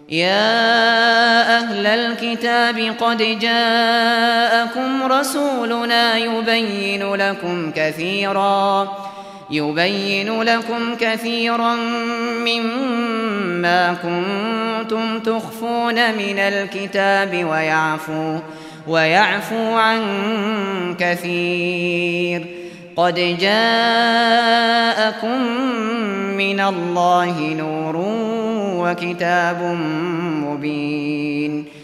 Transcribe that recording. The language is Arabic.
يا أهل الكتاب قد جاءكم رسولنا يبين لكم كثيرا مما كنتم تخفون من الكتاب ويعفو عن كثير. قد جاءكم من الله نور وكتاب مبين.